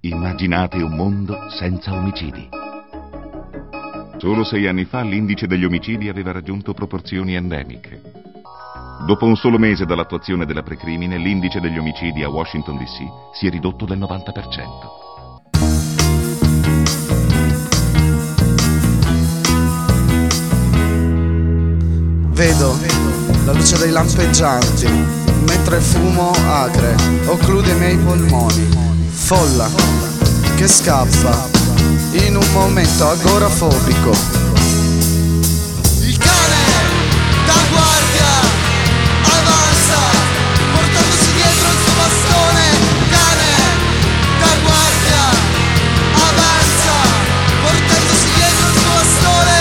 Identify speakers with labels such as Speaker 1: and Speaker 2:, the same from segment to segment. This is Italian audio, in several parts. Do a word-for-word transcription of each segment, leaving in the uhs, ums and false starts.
Speaker 1: Immaginate un mondo senza omicidi. Solo sei anni fa l'indice degli omicidi aveva raggiunto proporzioni endemiche. Dopo un solo mese dall'attuazione della precrimine, l'indice degli omicidi a Washington D C si è ridotto del novanta per cento.
Speaker 2: Vedo la luce dei lampeggianti, mentre il fumo acre occlude i miei polmoni. Folla che scappa in un momento agorafobico.
Speaker 3: Il cane da guardia avanza, portandosi dietro il suo bastone. Cane da guardia avanza, portandosi dietro il suo bastone.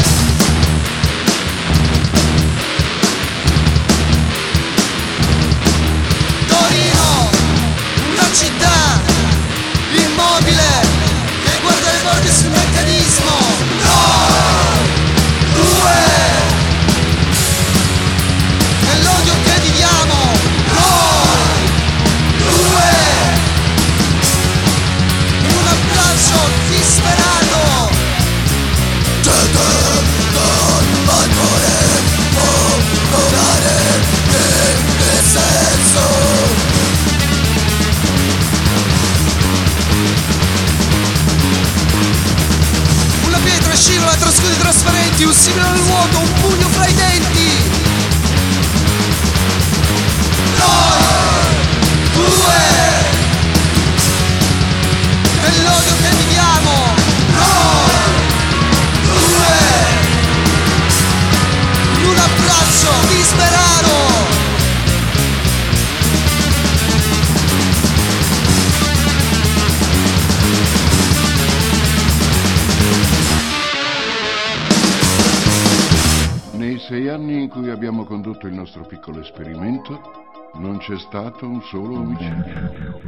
Speaker 3: Torino, una città immobile che guarda le bordi sul meccanismo. Noi due nell'odio che viviamo. Noi due in un abbraccio disperato. Nel senso scivola tra scudi trasparenti, un simbolo nel vuoto, un pugno fra i denti. Noi due nell'odio che viviamo. Noi due in un abbraccio disperato.
Speaker 4: Nei sei anni in cui abbiamo condotto il nostro piccolo esperimento non c'è stato un solo omicidio.